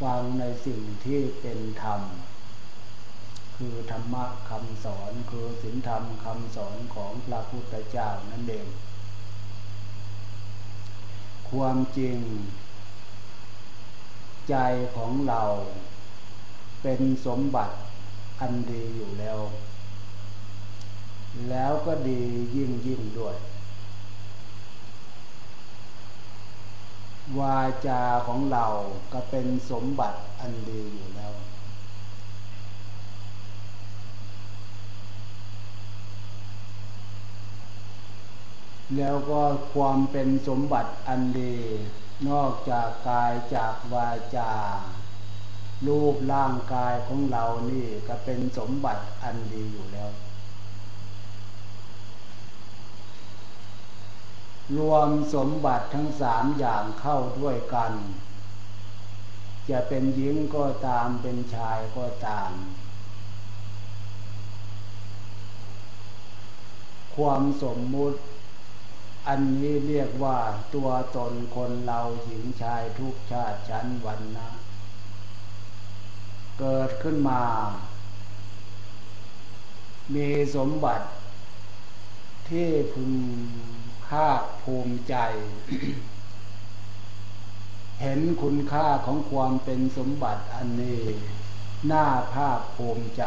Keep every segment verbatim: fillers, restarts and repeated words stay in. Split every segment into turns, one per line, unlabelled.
ฟังในสิ่งที่เป็นธรรมคือธรรมะคำสอนคือศีลธรรมคำสอนของพระพุทธเจ้านั่นเองความจริงใจของเราเป็นสมบัติอันดีอยู่แล้วแล้วก็ดียิ่งยิ่งด้วยวาจาของเราก็เป็นสมบัติอันดีอยู่แล้วแล้วก็ความเป็นสมบัติอันดีนอกจากกายจากวาจารูปร่างกายของเรานี่ก็เป็นสมบัติอันดีอยู่แล้วรวมสมบัติทั้งสามอย่างเข้าด้วยกันจะเป็นหญิงก็ตามเป็นชายก็ตามความสมมุติอันนี้เรียกว่าตัวตนคนเราหญิงชายทุกชาติชั้นวรรณะเกิดขึ้นมามีสมบัติที่พึงภาคภูมิใจ เห็นคุณค่าของความเป็นสมบัติอันนี้น่าภาคภูมิใจ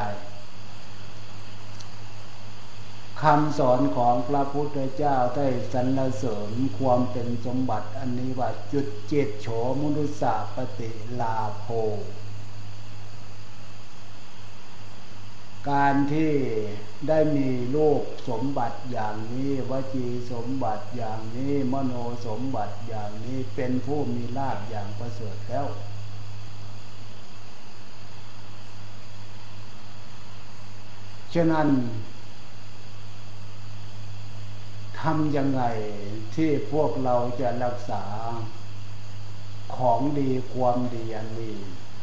คำสอนของพระพุทธเจ้าได้สรรเสริญความเป็นสมบัติอันนี้ว่าจุดเจตโฉมนุสสะปฏิลาโภการที่ได้มีรูปสมบัติอย่างนี้วจีสมบัติอย่างนี้มโนสมบัติอย่างนี้เป็นผู้มีลาภอย่างประเสริฐแล้วฉะนั้นทำยังไงที่พวกเราจะรักษาของดีความดีอันนี้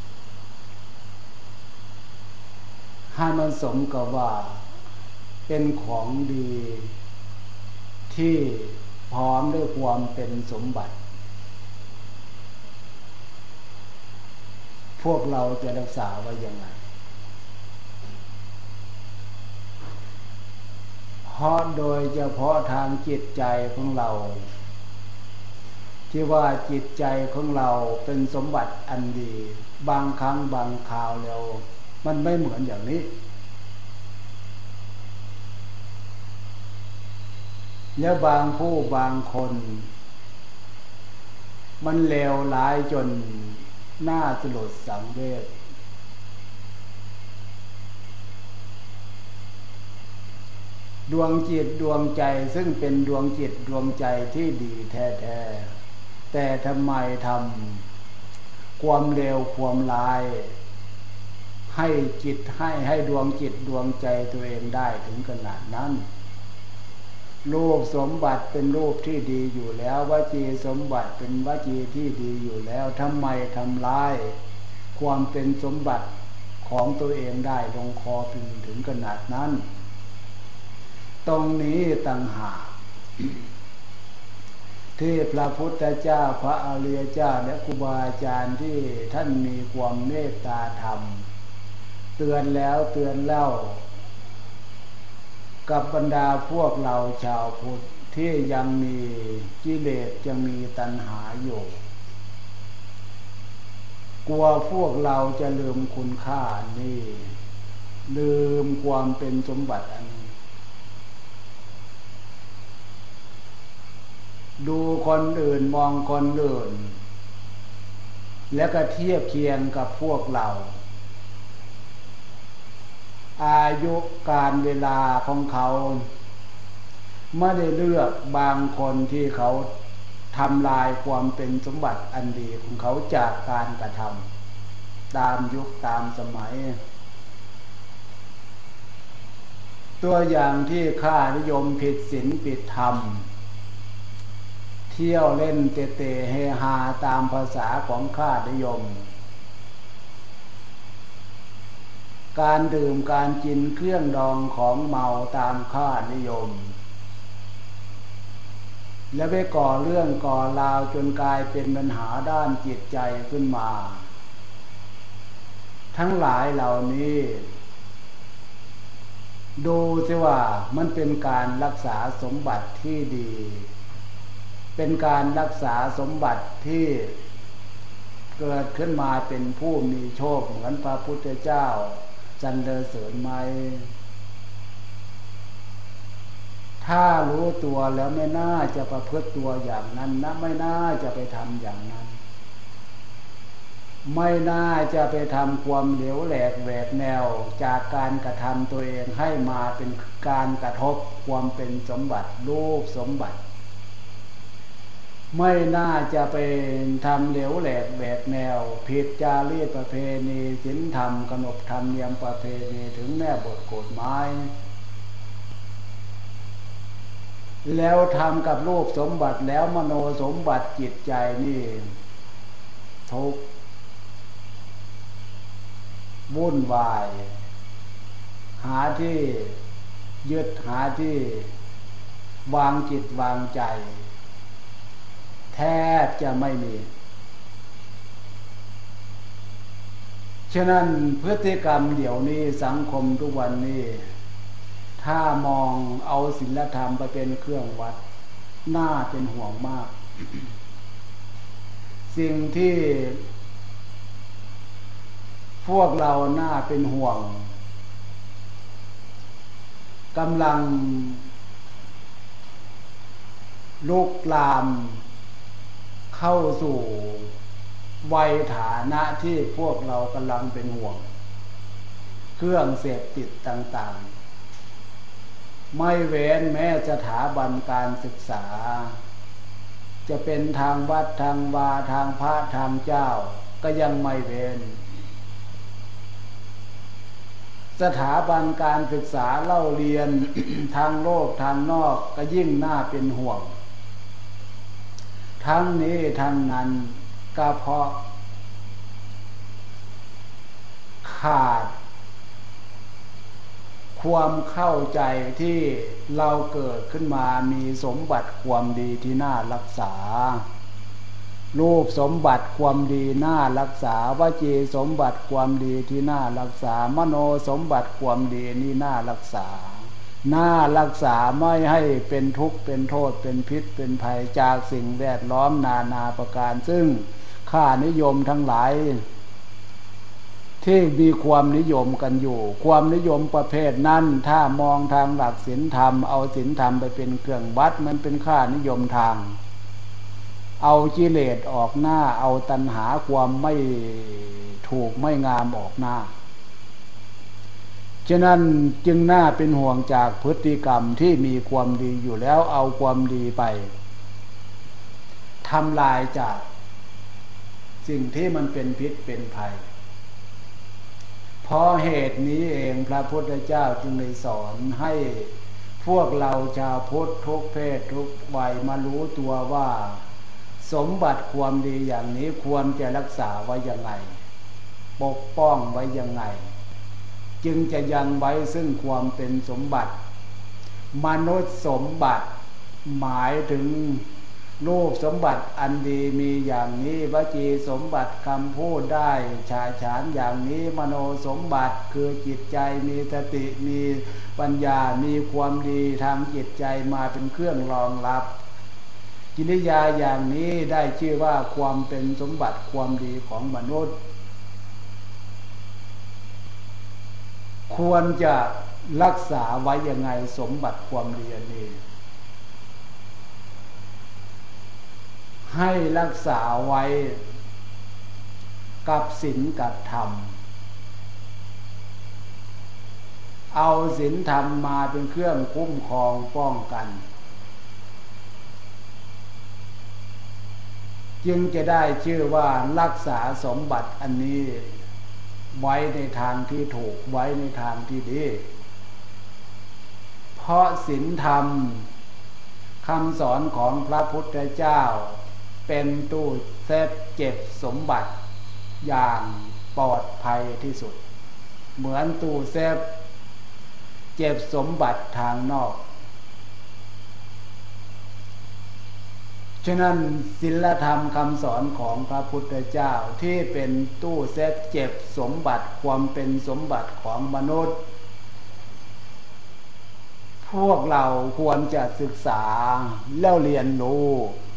ให้มันสมกับว่าเป็นของดีที่พร้อมด้วยความเป็นสมบัติพวกเราจะรักษาไว้ยังไงเพราะโดยเฉพาะทางจิตใจของเราที่ว่าจิตใจของเราเป็นสมบัติอันดีบางครั้งบางคราวแล้วมันไม่เหมือนอย่างนี้แล้วบางผู้บางคนมันเลวร้ายจนน่าสลดสังเวชดวงจิตดวงใจซึ่งเป็นดวงจิตดวงใจที่ดีแท้ๆแต่ทำไมทำความเลวความร้ายให้จิตให้ให้ดวงจิตดวงใจตัวเองได้ถึงขนาดนั้นรูปสมบัติเป็นรูปที่ดีอยู่แล้ววจีสมบัติเป็นวจีที่ดีอยู่แล้วทำไมทำร้ายความเป็นสมบัติของตัวเองได้ลงคอถึงถึงขนาดนั้นตรงนี้ต่างหากที่พระพุทธเจ้าพระอริยเจ้าและครูบาอาจารย์ที่ท่านมีความเมตตาธรรมเตือนแล้วเตือนเล่ากับบรรดาพวกเราชาวพุทธที่ยังมีกิเลสยังมีตัณหาอยู่กลัวพวกเราจะลืมคุณค่านี่ลืมความเป็นสมบัติอันนี้ดูคนอื่นมองคนอื่นแล้วก็เทียบเคียงกับพวกเราอายุการเวลาของเขาไม่ได้เลือกบางคนที่เขาทำลายความเป็นสมบัติอันดีของเขาจากการกระทำตามยุคตามสมัยตัวอย่างที่ข้านิยมผิดศีลผิดธรรมเที่ยวเล่นเตะเตะเฮฮาตามภาษาของข้านิยมการดื่มการกินเครื่องดองของเมาตามค่านิยมและไปก่อเรื่องก่อราวจนกลายเป็นปัญหาด้านจิตใจขึ้นมาทั้งหลายเหล่านี้ดูสิว่ามันเป็นการรักษาสมบัติที่ดีเป็นการรักษาสมบัติที่เกิดขึ้นมาเป็นผู้มีโชคเหมือนพระพุทธเจ้าสรรเสริญไหมถ้ารู้ตัวแล้วไม่น่าจะประพฤติตัวอย่างนั้นนะไม่น่าจะไปทำอย่างนั้นไม่น่าจะไปทำความเหลวแหลกแหวกแนวจากการกระทำตัวเองให้มาเป็นการกระทบความเป็นสมบัติรูปสมบัติไม่น่าจะไปทำเหลวแหลกแหวกแนวผิดจารีตประเพณีศีลธรรมขนบธรรมเนียมประเพณีถึงแม่บทกฎหมายแล้วทำกับรูปสมบัติแล้วมโนสมบัติจิตใจนี่ทุกข์วุ่นวายหาที่ยึดหาที่วางจิตวางใจแทบจะไม่มีฉะนั้นพฤติกรรมเดี๋ยวนี้สังคมทุกวันนี้ถ้ามองเอาศีลธรรมไปเป็นเครื่องวัดน่าเป็นห่วงมาก สิ่งที่พวกเราน่าเป็นห่วงกำลังลุกลามเข้าสู่วัยฐานะที่พวกเรากำลังเป็นห่วงเครื่องเสพติดต่างๆไม่เว้นแม้สถาบันการศึกษาจะเป็นทางวัดทางวาทางพระทางเจ้าก็ยังไม่เว้นสถาบันการศึกษาเล่าเรียน ทางโลกทางนอกก็ยิ่งน่าเป็นห่วงทั้งนี้ทั้งนั้นก็เพราะขาดความเข้าใจที่เราเกิดขึ้นมามีสมบัติความดีที่น่ารักษารูปสมบัติความดีน่ารักษาวจีสมบัติความดีที่น่ารักษามโนสมบัติความดีนี่น่ารักษาน่ารักษาไม่ให้เป็นทุกข์เป็นโทษเป็นพิษเป็นภัยจากสิ่งแวดล้อมนานาประการซึ่งค่านิยมทั้งหลายที่มีความนิยมกันอยู่ความนิยมประเภทนั้นถ้ามองทางหลักศีลธรรมเอาศีลธรรมไปเป็นเครื่องวัดมันเป็นค่านิยมทางเอากิเลสออกหน้าเอาตัณหาความไม่ถูกไม่งามออกหน้าฉะนั้นจึงน่าเป็นห่วงจากพฤติกรรมที่มีความดีอยู่แล้วเอาความดีไปทำลายจากสิ่งที่มันเป็นพิษเป็นภัยเพราะเหตุนี้เองพระพุทธเจ้าจึงได้สอนให้พวกเราชาวพุทธทุกเพศทุกวัยมารู้ตัวว่าสมบัติความดีอย่างนี้ควรจะรักษาไว้ยังไงปกป้องไว้ยังไงจึงจะยังไว้ซึ่งความเป็นสมบัติมนุษย์สมบัติหมายถึงรูปสมบัติอันดีมีอย่างนี้วจีสมบัติคำพูดได้ฉาฉานอย่างนี้มโนสมบัติคือจิตใจมีสติมีปัญญามีความดีทางจิตใจมาเป็นเครื่องรองรับกิริยาอย่างนี้ได้ชื่อว่าความเป็นสมบัติความดีของมนุษย์ควรจะรักษาไว้ยังไงสมบัติความดีนี้ให้รักษาไว้กับศีลกับธรรมเอาศีลธรรมมาเป็นเครื่องคุ้มครองป้องกันจึงจะได้ชื่อว่ารักษาสมบัติอันนี้ไว้ในทางที่ถูกไว้ในทางที่ดีเพราะศีลธรรมคำสอนของพระพุทธเจ้าเป็นตู้เซฟเก็บสมบัติอย่างปลอดภัยที่สุดเหมือนตู้เซฟเก็บสมบัติทางนอกฉฉะนั้นศีลธรรมคำสอนของพระพุทธเจ้าที่เป็นตู้เซฟเก็บสมบัติความเป็นสมบัติของมนุษย์พวกเราควรจะศึกษาแล้วเรียนรู้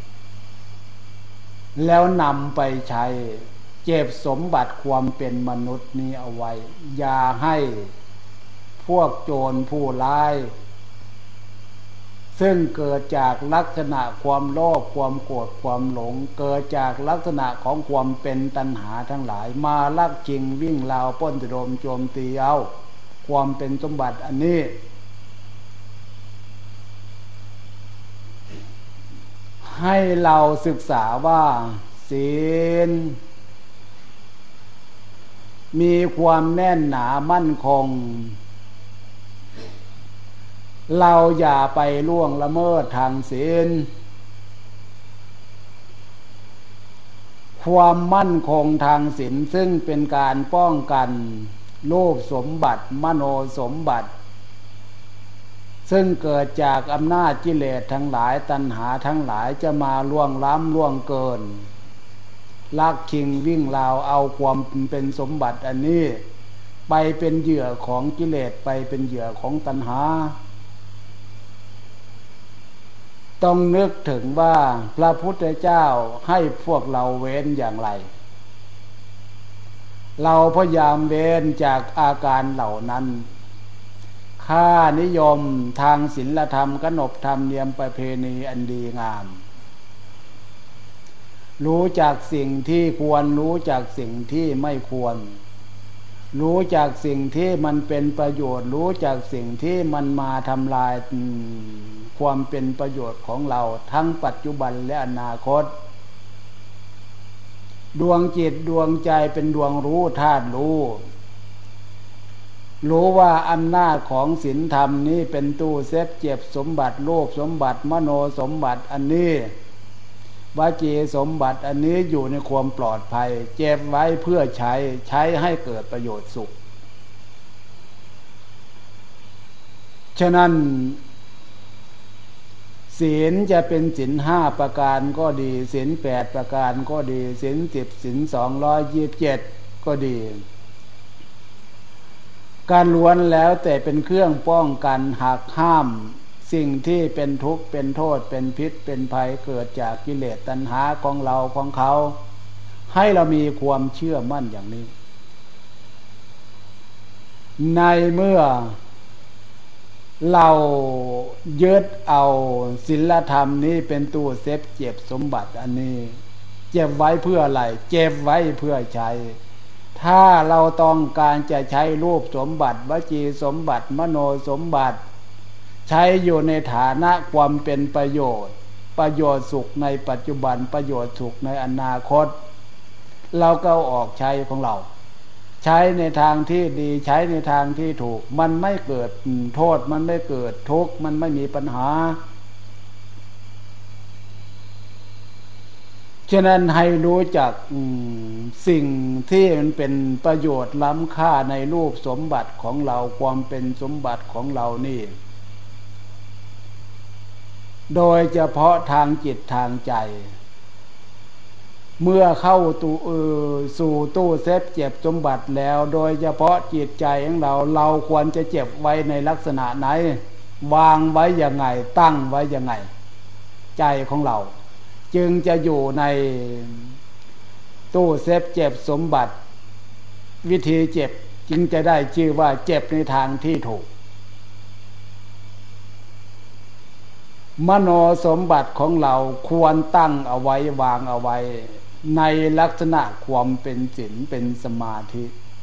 แล้วนำไปใช้เก็บสมบัติความเป็นมนุษย์นี้เอาไว้อย่าให้พวกโจรผู้ร้ายซึ่งเกิดจากลักษณะความโลภความโกรธความหลงเกิดจากลักษณะของความเป็นตัณหาทั้งหลายมาลักจริงวิ่งราวปล้นตะโดมโจมตีเอาความเป็นสมบัติอันนี้ให้เราศึกษาว่าศีลมีความแน่นหนามั่นคงเราอย่าไปล่วงละเมิดทางศีลความมั่นคงทางศีลซึ่งเป็นการป้องกันรูปสมบัติมโนสมบัติซึ่งเกิดจากอำนาจกิเลสทั้งหลายตัณหาทั้งหลายจะมาล่วงล้ำล่วงเกินลักชิงวิ่งราวเอาความเป็นสมบัติอันนี้ไปเป็นเหยื่อของกิเลสไปเป็นเหยื่อของตัณหาต้องนึกถึงว่าพระพุทธเจ้าให้พวกเราเว้นอย่างไรเราพยายามเว้นจากอาการเหล่านั้นค่านิยมทางศีลธรรมขนบธรรมเนียมประเพณีอันดีงามรู้จักสิ่งที่ควรรู้จักสิ่งที่ไม่ควรรู้จักสิ่งที่มันเป็นประโยชน์รู้จักสิ่งที่มันมาทำลายความเป็นประโยชน์ของเราทั้งปัจจุบันและอนาคตดวงจิตดวงใจเป็นดวงรู้ธาตุรู้รู้ว่าอำนาจของศีลธรรมนี้เป็นตู้เซฟเก็บสมบัติโลภสมบัติมโนสมบัติอันนี้วจีสมบัติอันนี้อยู่ในความปลอดภัยเก็บไว้เพื่อใช้ใช้ให้เกิดประโยชน์สุขฉะนั้นศีลจะเป็นศีลห้าประการก็ดีศีลแปดประการก็ดีศีลสิบศีลสองร้อยยี่สิบเจ็ดก็ดีการล้วนแล้วแต่เป็นเครื่องป้องกันหักห้ามสิ่งที่เป็นทุกข์เป็นโทษเป็นพิษเป็นภัยเกิดจากกิเลสตัณหาของเราของเขาให้เรามีความเชื่อมั่นอย่างนี้ในเมื่อเรายึดเอาศีลธรรมนี้เป็นตู้เซฟเก็บสมบัติอันนี้เก็บไว้เพื่ออะไรเก็บไว้เพื่อใช้ถ้าเราต้องการจะใช้รูปสมบัติวจีสมบัติมโนสมบัติใช้อยู่ในฐานะความเป็นประโยชน์ประโยชน์สุขในปัจจุบันประโยชน์สุขในอนาคตเราก็ออกใช้ของเราใช้ในทางที่ดีใช้ในทางที่ถูกมันไม่เกิดโทษมันไม่เกิดทุกข์มันไม่มีปัญหาฉะนั้นให้รู้จักสิ่งที่มันเป็นประโยชน์ล้ำค่าในรูปสมบัติของเราความเป็นสมบัติของเรานี่โดยเฉพาะทางจิตทางใจเมื่อเข้าตู้เออสู่ตู้เซฟเก็บสมบัติแล้วโดยเฉพาะจิตใจของเราเราควรจะเก็บไว้ในลักษณะไหนวางไว้ยังไงตั้งไว้ยังไงใจของเราจึงจะอยู่ในตู้เซฟเก็บสมบัติวิธีเก็บจึงจะได้ชื่อว่าเก็บในทางที่ถูกมโนสมบัติของเราควรตั้งเอาไว้วางเอาไว้ในลักษณะความเป็นศีลเป็นสมาธิ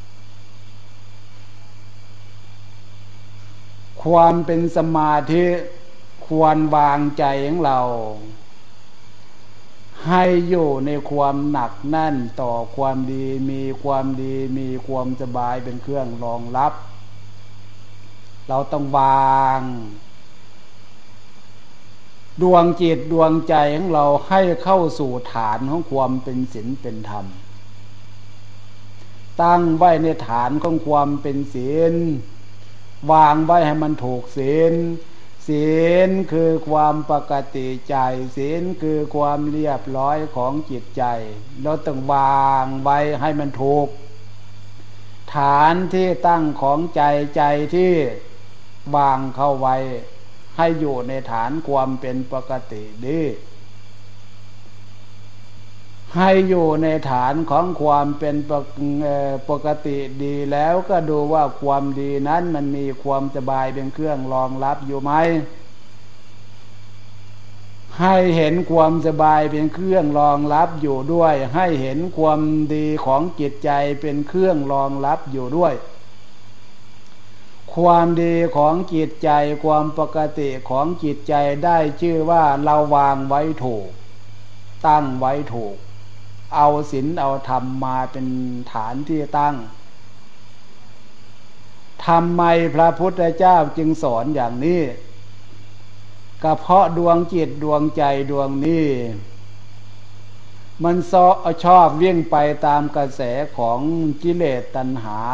ความเป็นสมาธิควรวางใจของเราให้อยู่ในความหนักแน่นต่อความดีมีความดีมีความสบายเป็นเครื่องรองรับเราต้องวางดวงจิตดวงใจของเราให้เข้าสู่ฐานของความเป็นศีลเป็นธรรมตั้งไว้ในฐานของความเป็นศีลวางไว้ให้มันถูกศีลศีลคือความปกติใจศีลคือความเรียบร้อยของจิตใจเราต้องวางไว้ให้มันถูกฐานที่ตั้งของใจใจที่วางเข้าไว้ให้อยู่ในฐานความเป็นปกติดีให้อยู่ในฐานของความเป็นปกติดีแล้วก็ดูว่าความดีนั้นมันมีความสบายเป็นเครื่องรองรับอยู่ไหมให้เห็นความสบายเป็นเครื่องรองรับอยู่ด้วยให้เห็นความดีของจิตใจเป็นเครื่องรองรับอยู่ด้วยความดีของจิตใจความปกติของจิตใจได้ชื่อว่าเราวางไว้ถูกตั้งไว้ถูกเอาศีลเอาธรรมมาเป็นฐานที่ตั้งทำไมพระพุทธเจ้าจึงสอนอย่างนี้ก็เพราะดวงจิตดวงใจดวงนี้มันชอบวิ่งไปตามกระแสของกิเลสตัณหา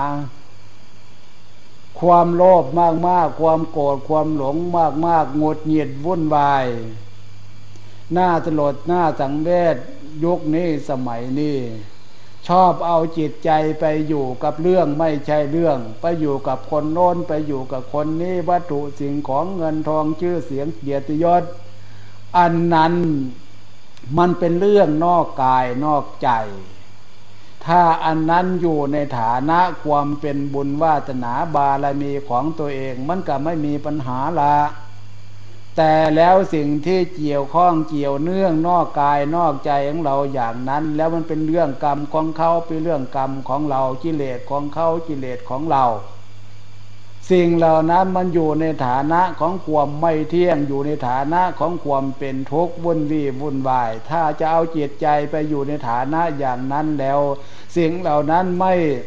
ความโลภมากๆความโกรธความหลงมากๆหงุดหงิดวุ่นวายหน้าสลดหน้าสังเวชยุคนี้สมัยนี้ชอบเอาจิตใจไปอยู่กับเรื่องไม่ใช่เรื่องไปอยู่กับคนโน้นไปอยู่กับคนนี้วัตถุสิ่งของเงินทองชื่อเสียงเกียรติยศอันนั้นมันเป็นเรื่องนอกกายนอกใจถ้าอันนั้นอยู่ในฐานะความเป็นบุญวาสนาบารมีของตัวเองมันก็ไม่มีปัญหาละแต่แล้วสิ่งที่เกี่ยวข้องเกี่ยวเนื่องนอกกายนอกใจของเราอย่างนั้นแล้วมันเป็นเรื่องกรรมของเขาเป็นเรื่องกรรมของเรากิเลสของเขากิเลสของเราสิ่งเหล่านั้นมันอยู่ในฐานะของความไม่เที่ยงอยู่ในฐานะของความเป็นทุกข์วุ่นวี่วุ่นวายถ้าจะเอาจิตใจไปอยู่ในฐานะอย่างนั้นแล้วสิ่งเหล่านั้นไม่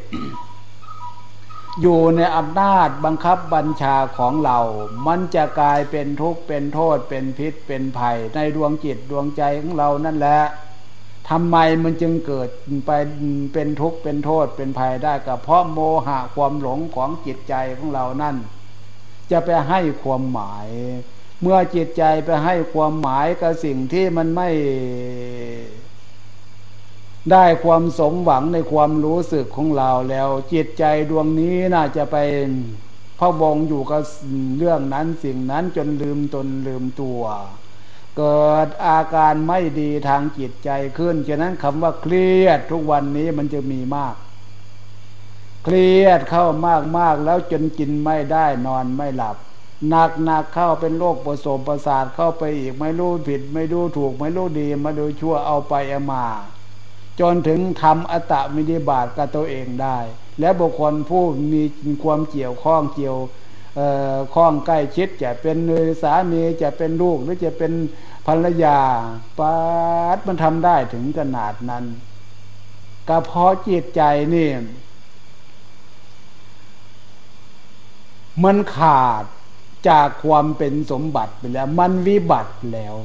อยู่ในอำนาจบังคับบัญชาของเรามันจะกลายเป็นทุกข์เป็นโทษเป็นพิษเป็นภัยในดวงจิตดวงใจของเรานั่นแหละทำไมมันจึงเกิดไปเป็นทุกข์เป็นโทษเป็นภัยได้ก็เพราะโมหะความหลงของจิตใจของเรานั่นจะไปให้ความหมายเมื่อจิตใจไปให้ความหมายกับสิ่งที่มันไม่ได้ความสมหวังในความรู้สึกของเราแล้วจิตใจดวงนี้น่าจะไปพะวงอยู่กับเรื่องนั้นสิ่งนั้นจนลืมตนลืมตัวเกิดอาการไม่ดีทางจิตใจขึ้นฉะนั้นคำว่าเครียดทุกวันนี้มันจะมีมากเครียดเข้ามากๆแล้วจนกินไม่ได้นอนไม่หลับหนักๆเข้าเป็นโรคประสมประสาทเข้าไปอีกไม่รู้ผิดไม่รู้ถูกไม่รู้ดีมาดูชั่วเอาไปเอามาจนถึงทำอัตตมินิบาตกับตัวเองได้และบุคคลผู้มีความเกี่ยวข้องเกี่ยวข้องใกล้ชิดจะเป็นสามีจะเป็นลูกหรือจะเป็นภรรยาปาดมันทำได้ถึงขนาดนั้นก็เพราะจิตใจนี่มันขาดจากความเป็นสมบัติไปแล้วมันวิบัติแล้ว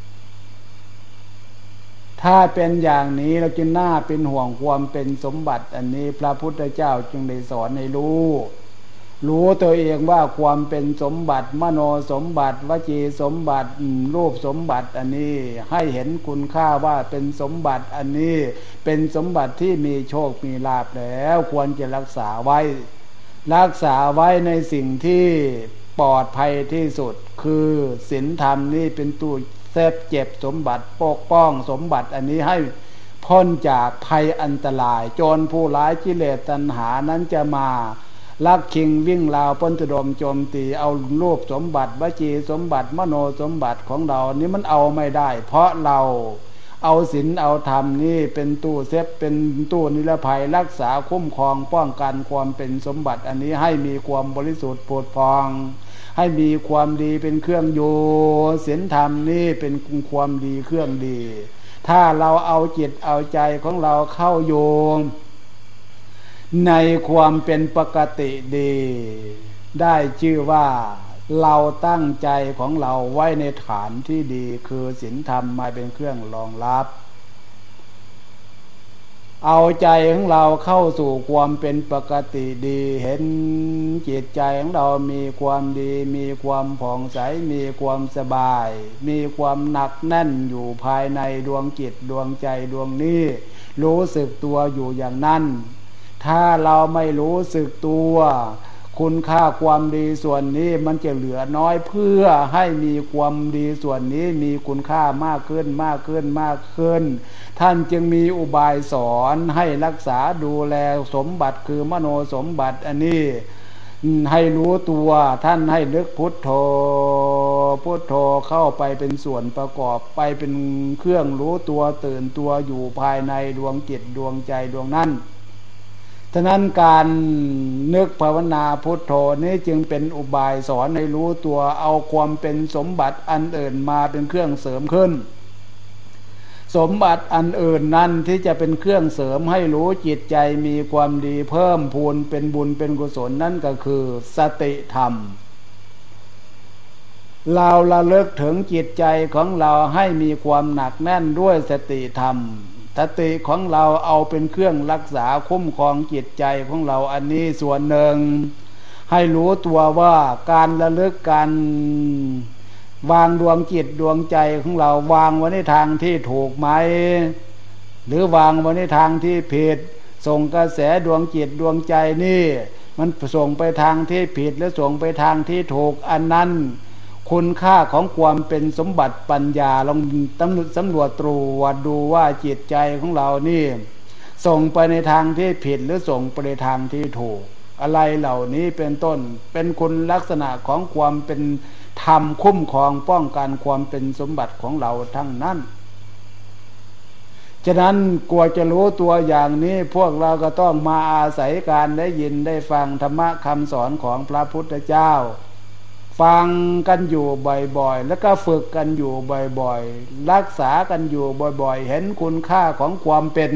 ถ้าเป็นอย่างนี้เราจึงน่าเป็นห่วงความเป็นสมบัติอันนี้พระพุทธเจ้าจึงได้สอนให้รู้รู้ตัวเองว่าความเป็นสมบัติมโนสมบัติวจีสมบัติรูปสมบัติอันนี้ให้เห็นคุณค่าว่าเป็นสมบัติอันนี้เป็นสมบัติที่มีโชคมีลาภแล้วควรจะรักษาไว้รักษาไว้ในสิ่งที่ปลอดภัยที่สุดคือศีลธรรมนี่เป็นตู้เซฟเจ็บสมบัติปกป้องสมบัติอันนี้ให้พ้นจากภัยอันตรายโจรผู้ร้ายกิเลสตัณหานั้นจะมาลักชิงวิ่งราวปล้นตุดมโจมตีเอารูปสมบัติวจีสมบัติมโนสมบัติของเรานี่มันเอาไม่ได้เพราะเราเอาศีลเอาธรรมนี่เป็นตู้เซฟเป็นตู้นิรภัยรักษาคุ้มครองป้องกันความเป็นสมบัติอันนี้ให้มีความบริสุทธิ์ผุดพองให้มีความดีเป็นเครื่องอยู่ศีลธรรมนี่เป็นความดีเครื่องดีถ้าเราเอาจิตเอาใจของเราเข้าโยงในความเป็นปกติดีได้ชื่อว่าเราตั้งใจของเราไว้ในฐานที่ดีคือศีลธรรมมาเป็นเครื่องรองรับเอาใจของเราเข้าสู่ความเป็นปกติดีเห็นจิตใจของเรามีความดีมีความผ่องใสมีความสบายมีความหนักแน่นอยู่ภายในดวงจิตดวงใจดวงนี้รู้สึกตัวอยู่อย่างนั้นถ้าเราไม่รู้สึกตัวคุณค่าความดีส่วนนี้มันจะเหลือน้อยเพื่อให้มีความดีส่วนนี้มีคุณค่ามากขึ้นมากขึ้นมากขึ้นท่านจึงมีอุบายสอนให้รักษาดูแลสมบัติคือมโนสมบัติอันนี้ให้รู้ตัวท่านให้นึกพุทโธพุทโธเข้าไปเป็นส่วนประกอบไปเป็นเครื่องรู้ตัวตื่นตัวอยู่ภายในดวงจิตดวงใจดวงนั้นฉะนั้นการนึกภาวนาพุทโธนี้จึงเป็นอุบายสอนให้รู้ตัวเอาความเป็นสมบัติอันอื่นมาเป็นเครื่องเสริมขึ้นสมบัติอันอื่นนั้นที่จะเป็นเครื่องเสริมให้รู้จิตใจมีความดีเพิ่มพูนเป็นบุญเป็นกุศลนั่นก็คือสติธรรมเราระลึกถึงจิตใจของเราให้มีความหนักแน่นด้วยสติธรรมสติของเราเอาเป็นเครื่องรักษาคุ้มครองจิตใจของเราอันนี้ส่วนหนึ่งให้รู้ตัวว่าการระลึกการวางดวงจิตดวงใจของเราวางไว้ในทางที่ถูกไหมหรือวางไว้ในทางที่ผิดส่งกระแสดวงจิตดวงใจนี่มันส่งไปทางที่ผิดหรือส่งไปทางที่ถูกอันนั้นคุณค่าของความเป็นสมบัติปัญญาลองสำรวจตรวจดูว่าจิตใจของเรานี่ส่งไปในทางที่ผิดหรือส่งไปในทางที่ถูกอะไรเหล่านี้เป็นต้นเป็นคุณลักษณะของความเป็นธรรมคุ้มครองป้องกันความเป็นสมบัติของเราทั้งนั้นฉะนั้นกว่าจะรู้ตัวอย่างนี้พวกเราก็ต้องมาอาศัยการได้ยินได้ฟังธรรมะคำสอนของพระพุทธเจ้าฟังกันอยู่บ่อยๆแล้วก็ฝึกกันอยู่บ่อยๆรักษากันอยู่บ่อยๆเห็นคุณค่าของความเป็น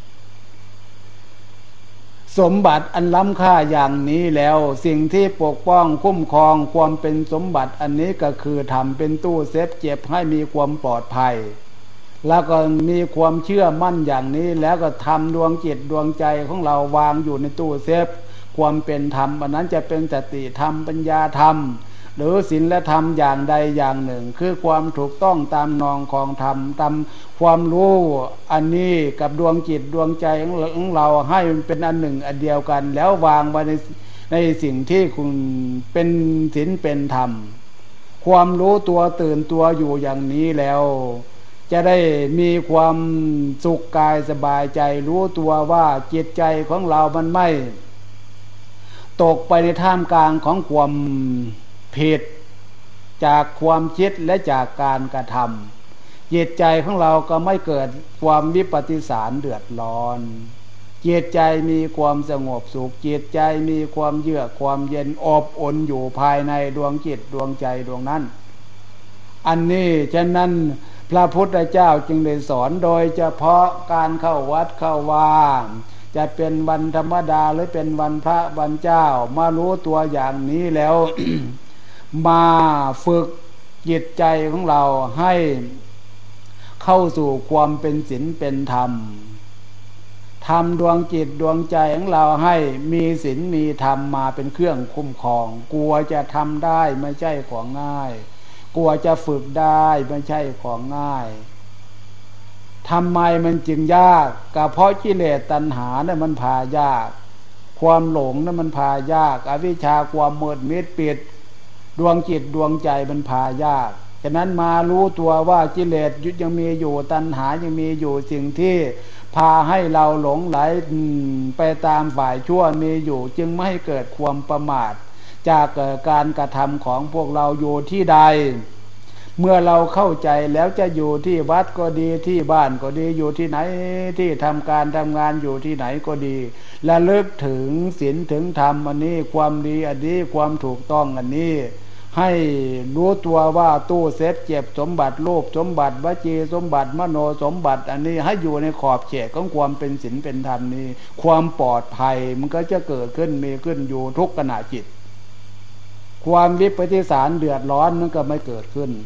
สมบัติอันล้ำค่าอย่างนี้แล้วสิ่งที่ปกป้องคุ้มครองความเป็นสมบัติอันนี้ก็คือทำเป็นตู้เซฟเก็บให้มีความปลอดภัยแล้วก็มีความเชื่อมั่นอย่างนี้แล้วก็ทำดวงจิตดวงใจของเราวางอยู่ในตู้เซฟความเป็นธรรมอันนั้นจะเป็นสติธรรมปัญญาธรรมหรือศีลธรรมอย่างใดอย่างหนึ่งคือความถูกต้องตามนองของธรรมตามความรู้อันนี้กับดวงจิตดวงใจของเราให้มันเป็นอันหนึ่งอันเดียวกันแล้ววางไว้ในในสิ่งที่คุณเป็นศีลเป็นธรรมความรู้ตัวตื่นตัวอยู่อย่างนี้แล้วจะได้มีความสุขกายสบายใจรู้ตัวว่าจิตใจของเรามันไม่ตกไปในท่ามกลางของความผิดจากความคิดและจากการกระทำจิตใจของเราก็ไม่เกิดความวิปฏิสารเดือดร้อนจิตใจมีความสงบสุขจิตใจมีความเยือกความเย็นอบอุ่นอยู่ภายในดวงจิตดวงใจดวงนั้นอันนี้ฉะนั้นพระพุทธเจ้าจึงได้สอนโดยเฉพาะการเข้าวัดเข้าวาจะเป็นวันธรรมดาหรือเป็นวันพระวันเจ้ามารู้ตัวอย่างนี้แล้ว มาฝึกจิตใจของเราให้เข้าสู่ความเป็นศีลเป็นธรรมทำดวงจิตดวงใจของเราให้มีศีลมีธรรมมาเป็นเครื่องคุ้มครองกลัวจะทำได้ไม่ใช่ของง่ายกลัวจะฝึกได้ไม่ใช่ของง่ายทำไมมันจึงยากก็เพราะกิเลสตัณหาเนี่ยมันพายากความหลงเนี่ยมันพายากอวิชชาความมืดมิดปิดดวงจิตดวงใจมันพายากฉะนั้นมารู้ตัวว่ากิเลสยังมีอยู่ตัณหายังมีอยู่สิ่งที่พาให้เราหลงไหลไปตามฝ่ายชั่วมีอยู่จึงไม่ให้เกิดความประมาทจากการกระทำของพวกเราอยู่ที่ใดเมื่อเราเข้าใจแล้วจะอยู่ที่วัดก็ดีที่บ้านก็ดีอยู่ที่ไหนที่ทำการทำงานอยู่ที่ไหนก็ดีระลึกถึงศีลถึงธรรมอันนี้ความดีอันนี้ความถูกต้องอันนี้ให้รู้ตัวว่าตู้เซฟเก็บสมบัติรูปสมบัติวจีสมบัติมโนสมบัติอันนี้ให้อยู่ในขอบเขตของความเป็นศีลเป็นธรรมนี้ความปลอดภัยมันก็จะเกิดขึ้นมีขึ้นอยู่ทุกขณะจิตความวิปฏิสารเดือดร้อนมันก็ไม่เกิดขึ้น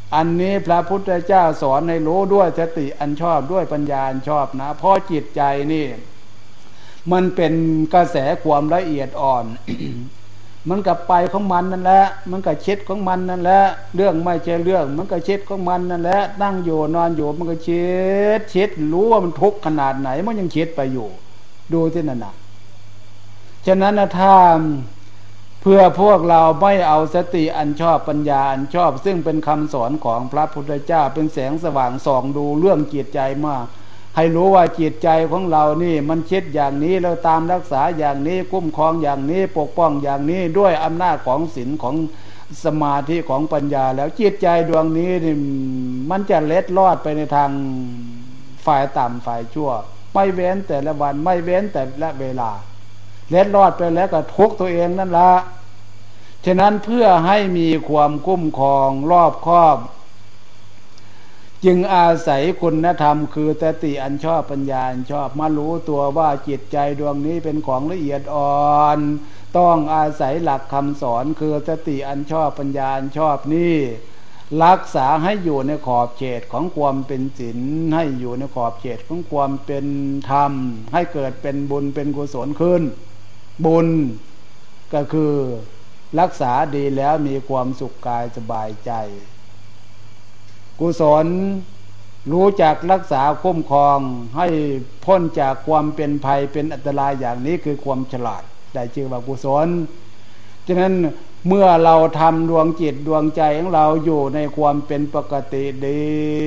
อันนี้พระพุทธเจ้าสอนให้รู้ด้วยสติอันชอบด้วยปัญญาอันชอบนะเพราะจิตใจนี่มันเป็นกระแสความละเอียดอ่อน มันก็ไปของมันนั่นแหละมันก็คิดของมันนั่นแหละเรื่องไม่ใช่เรื่องมันก็คิดของมันนั่นแหละนั่งอยู่นอนอยู่มันก็คิดคิดรู้ว่ามันทุกข์ขนาดไหนมันยังคิดไปอยู่ดูที่นั่นน่ะฉะนั้นนะถ้าเพื่อพวกเราไม่เอาสติอันชอบปัญญาอันชอบซึ่งเป็นคำสอนของพระพุทธเจ้าเป็นแสงสว่างส่องดูเรื่องจิตใจมากให้รู้ว่าจิตใจของเรานี่มันคิดอย่างนี้เราตามรักษาอย่างนี้คุ้มครองอย่างนี้ปกป้องอย่างนี้ด้วยอำนาจของศีลของสมาธิของปัญญาแล้วจิตใจดวงนี้นี่มันจะเล็ดลอดไปในทางฝ่ายต่ำฝ่ายชั่วไม่เว้นแต่ละวันไม่เว้นแต่ละเวลาเล็ดลอดไปแล้วก็ทุกตัวเองนั่นละฉะนั้นเพื่อให้มีความคุ้มครองรอบคอบจึงอาศัยคุณธรรมคือสติอันชอบปัญญาอันชอบมารู้ตัวว่าจิตใจดวงนี้เป็นของละเอียดอ่อนต้องอาศัยหลักคำสอนคือสติอันชอบปัญญาอันชอบนี่รักษาให้อยู่ในขอบเขตของความเป็นศีลให้อยู่ในขอบเขตของความเป็นธรรมให้เกิดเป็นบุญเป็นกุศลขึ้นบุญก็คือรักษาดีแล้วมีความสุขกายสบายใจกุศลรู้จักรักษาคุ้มครองให้พ้นจากความเป็นภัยเป็นอันตรายอย่างนี้คือความฉลาดได้ชื่อว่ากุศลฉะนั้นเมื่อเราทำดวงจิตดวงใจของเราอยู่ในความเป็นปกติดี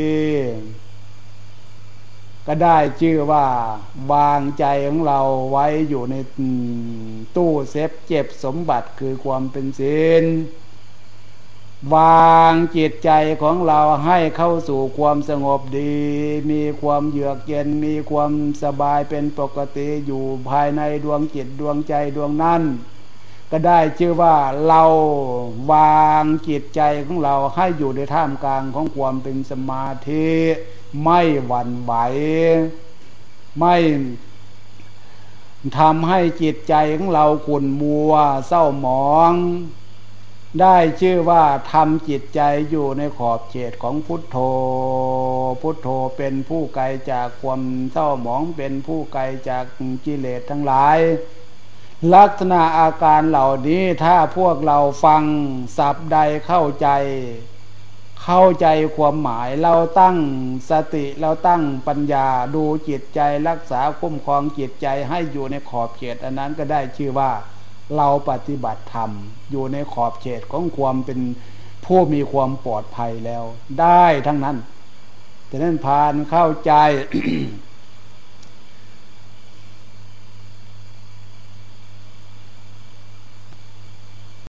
ก็ได้ชื่อว่าวางใจของเราไว้อยู่ในตู้เซฟเก็บสมบัติคือความเป็นศีลวางจิตใจของเราให้เข้าสู่ความสงบดีมีความเยือกเย็นมีความสบายเป็นปกติอยู่ภายในดวงจิตดวงใจดวงนั้นก็ได้ชื่อว่าเราวางจิตใจของเราให้อยู่ในท่ามกลางของความเป็นสมาธิไม่หวั่นไหวไม่ทำให้จิตใจของเราขุ่นมัวเศร้าหมองได้ชื่อว่าทำจิตใจอยู่ในขอบเขตของพุทโธพุทโธเป็นผู้ไกลจากความเศร้าหมองเป็นผู้ไกลจากกิเลสทั้งหลายลักษณะอาการเหล่านี้ถ้าพวกเราฟังศัพท์ใดเข้าใจเข้าใจความหมายเราตั้งสติเราตั้งปัญญาดูจิตใจรักษาคุ้มครองจิตใจให้อยู่ในขอบเขตอันนั้นก็ได้ชื่อว่าเราปฏิบัติธรรมอยู่ในขอบเขตของความเป็นผู้มีความปลอดภัยแล้วได้ทั้งนั้นแต่นั้นพานเข้าใจ